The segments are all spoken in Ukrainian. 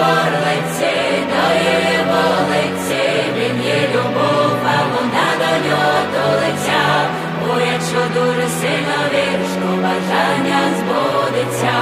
горлиці, до її вулиці. Він є любов, а вона до нього тулиться. Бо якщо дуже сильно віриш, то бажання збудеться.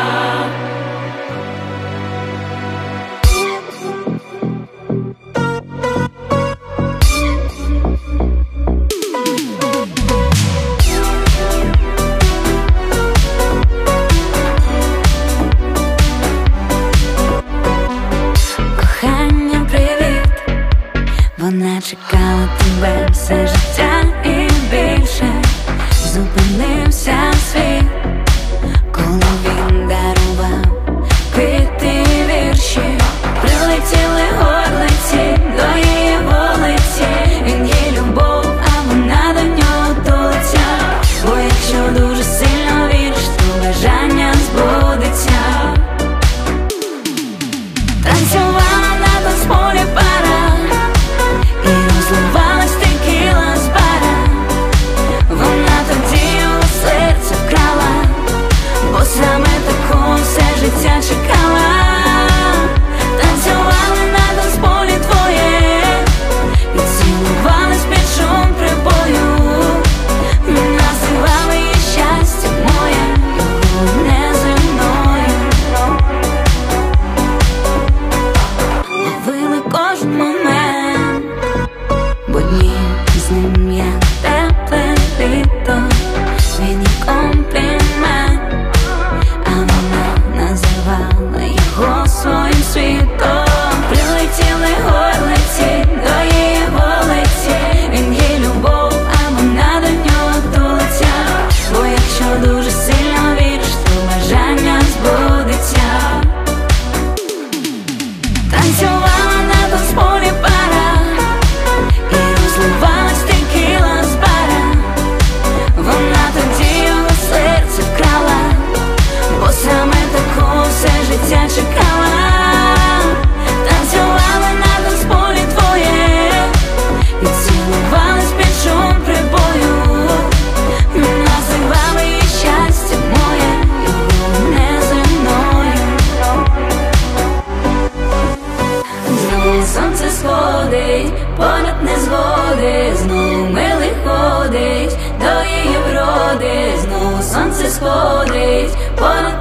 Вона чекала тебе все життя і більше. Зупинився світ, коли він дарував квіти і вірші. Прилетіли горлиці до її вулиці. Він їй любов, а вона до нього тулиться. Бо якщо дуже сильно віриш, то бажання збудеться. Танцювала на танцполі пара, розливалась текіла з бара. Вона тоді його серце вкрала, бо саме такого все життя чекала. Танцювали на танцполі твоє і цілувались під шум прибою. Називали її щастя моє, його неземною. Ловили кожен момент, бо дні з ним як тепле літо. Він їй комплімент, а вона називала його своїм світом. Прилетіли горлиці до її вулиці. Він їй любов, а вона до нього тулиться. Бо якщо дуже сильно віриш, то бажання збудеться. Танцювала на танцполі пара, розливалась текіла з бара. Вона тоді його серце вкрала, бо саме такого все життя чекала. Танцювали на танцполі твоє і цілувались під шум прибою. Називали її щастя моє, його неземною. Знову сонце сходить, понад незгоди. Знову милий ходить до її вроди. Знову сонце сходить, понад